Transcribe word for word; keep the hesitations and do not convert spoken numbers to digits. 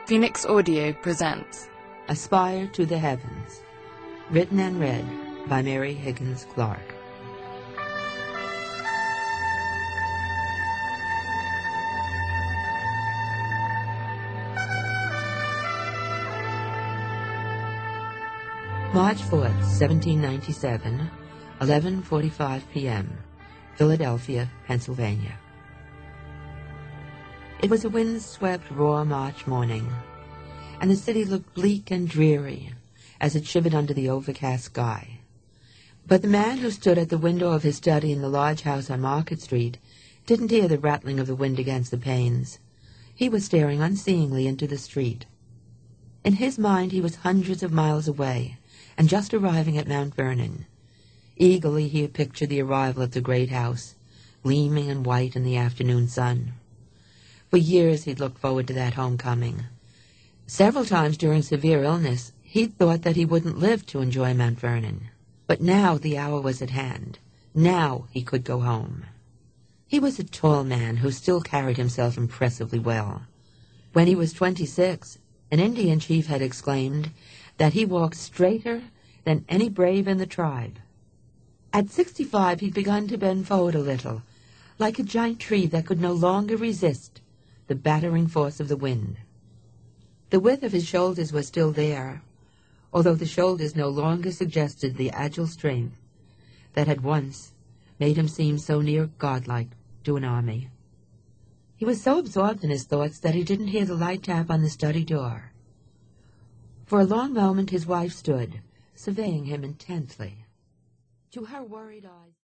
Phoenix Audio presents Aspire to the Heavens, written and read by Mary Higgins Clark. March fourth, seventeen ninety-seven, eleven forty-five p m, Philadelphia, Pennsylvania. It was a wind-swept, raw March morning, and the city looked bleak and dreary as it shivered under the overcast sky. But the man who stood at the window of his study in the large house on Market Street didn't hear the rattling of the wind against the panes. He was staring unseeingly into the street. In his mind he was hundreds of miles away and just arriving at Mount Vernon. Eagerly he had pictured the arrival at the great house, gleaming and white in the afternoon sun. For years he'd looked forward to that homecoming. Several times during severe illness, he'd thought that he wouldn't live to enjoy Mount Vernon. But now the hour was at hand. Now he could go home. He was a tall man who still carried himself impressively well. When he was twenty-six, an Indian chief had exclaimed that he walked straighter than any brave in the tribe. At sixty-five he'd begun to bend forward a little, like a giant tree that could no longer resist the battering force of the wind. The width of his shoulders was still there, although the shoulders no longer suggested the agile strength that had once made him seem so near godlike to an army. He was so absorbed in his thoughts that he didn't hear the light tap on the study door. For a long moment his wife stood, surveying him intently. To her worried eyes,